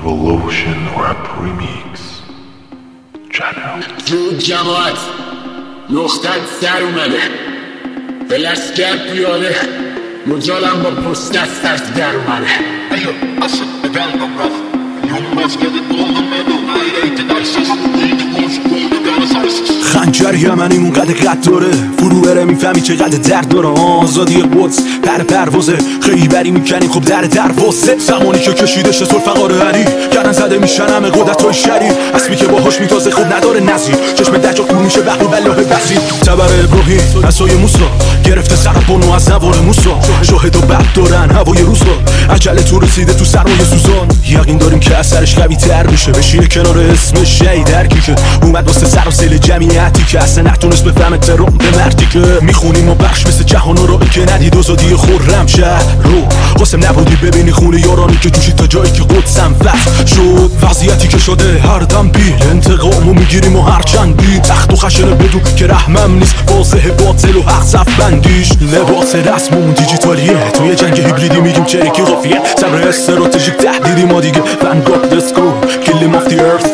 Revolution Rap Remix Channel. تو جماعت نختت سر اومده به لشکر پیاده مجالم با پشت دستش در اومده. خنجر یمنیمون قد داره فرو بره میفهمی چقدر درد داره. آزادی قدس پروازه خیبری میکنیم خب در دروازه. زمانی که کشیدش ذوالفقار علی گردن زده میشن همه قدرت‌های شریف. اسبی که باهاش میتازه خب نداره نظیر. چشم دجال کور میشه بحر و بلاه بصیر. تبر ابراهیم عصای موسی گرفته سر بانو از نوار موسی. شاهد و بد دارن هوای روسا عجله تو رسیده تو سرمایه سوزان. یقین داریم که اثرش قوی تر میشه بشینه کنار اسم شهید درکی که اومد واسه سر و سیل جمعیتی که اصلا نتونست بفهمه ترام به مردی که میخونیم و بخش مثل جهان رو که ندید آزادی خرم شهر رو. قاسم نبودی ببینی خونه یارانی که جوشید تا جایی که قدسم فتح شد. وضعیتی که شده هر دم بیل انتقامو میگیریم و هر چند بی تخت و خشن بدون که رحمم نیست واضح باطل و حق صف بندیش. لباس رسممون دیجیتالیه توی جنگ هیبریدی میگیم چریکی قافیه. صبر استراتژیک تهدیدی ما دیگه Vanguard let's go kill him off the earth.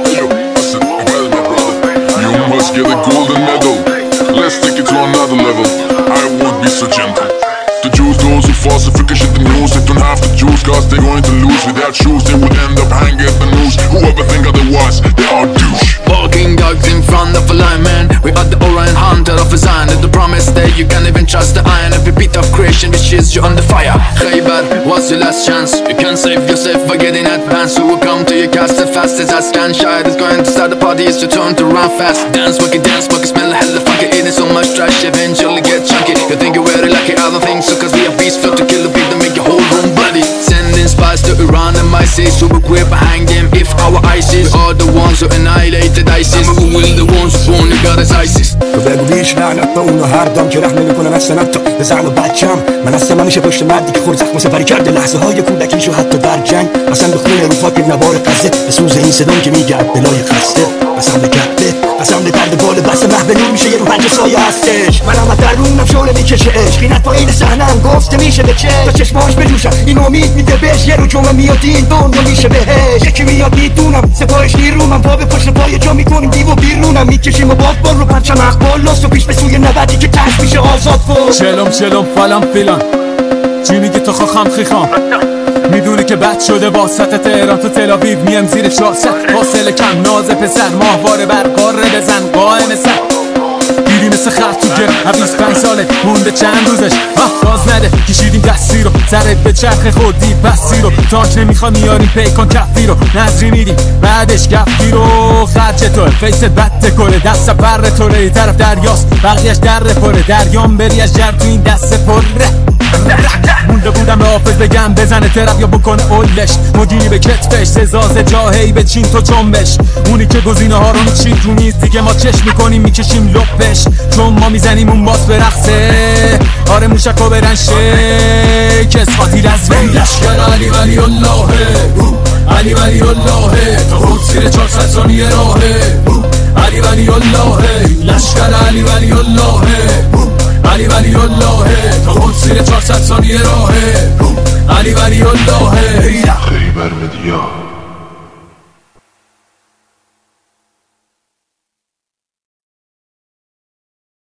Get a golden medal. Let's take it to another level. I won't be so gentle. The Jews, those who falsification the news, they don't have to choose, cause they're going to lose. Without shoes, they would end up hanging the noose. Whoever think otherwise, they are douche. Walking dogs in front of a lineman. We are the Orion hunter of a sign. And the promise that you can't even trust the iron. Every beat of creation wishes you under fire. Khaybar was your last chance. You can save yourself by getting advanced. Who will come to your cast as fast as I scan. Shide is going to start the party, it's your turn to run fast. Dance, walkie, smell hella funky. Eating so much trash, eventually get chunky. You think you're very lucky, I don't think so. Cause we have beasts flow to kill a beat that make your whole room bloody. Sending spies to Iran and ISIS. Super quick behind them if our ISIS. We are the ones who annihilated ISIS. Who will the ones who born the goddess ISIS. تو بگو بیش لعنت به اونو هر دم که رحم نمیکنم از سنت به زعم و بچم. من اصلا همیشه پشت مردی که خورد زخم سپری کرده لحظه های کودکیشو حتی در جنگ. قسم به خون روفاک نوار قصه به سوز این صدام که میگرد بلای خسته. قسم به کرده قسم به درد بال بسته محبنور میشه یه رو پنج سایه هستش. من هم در رومم شوله میکشه عشق اینت پایین صحنم گفته میشه به چه تا چشماش بجوشن این امید میده بهش. یه رو جمعه میاد این دنیا میشه بهش. یکی میاد میدونم سپاهش نیرومم پا به پشت پای جا میکنیم دیو و بیرونم میکشیم و باد بار رو پرچم اخبار لاست و پیش به سوی نبردی که تش میشه آزاد کن. چلم فلم فیلان چی میگه تو خاخم خیخام میدونی که بد شده واسط تهران تو تل آویو میم زیر شاست. فاصله کم ناز پسر ماهواره بر قاره بزن قائم سر دیدی مثل خط تو گر 25 ساله مونده چند روزش گاز نده کشیدیم دستی رو سرت به چرخ خوردی بستی رو تاج نمیخوا میاریم پیکان کفی رو نظری میدیم بعدش گفتی رو خرج توه فیست بد کنه دست پر توره ای طرف دریاست بقیهش در پره دریام بری از جر تو این دست پره. مونده بودم به حافظ بگم بزنه ترپ یا بکنه اولش مدیری به کتفش سزاز جاهی به چین تو جنبش. اونی که گزینه ها رو میچید رو نیست دیگه ما چشم میکنیم میکشیم لپش چون ما میزنیم اون باس به رقصه. آره موشکا برن شکست خاطیر از وی لشکر علی ولی الله علی ولی الله تا خود سیر 400 ثانیه راهه. علی ولی الله لشکر علی ولی الله علی ولی الله تا خود سیر 400 ثانیه راهه. علی ولی الله خیبر مدیا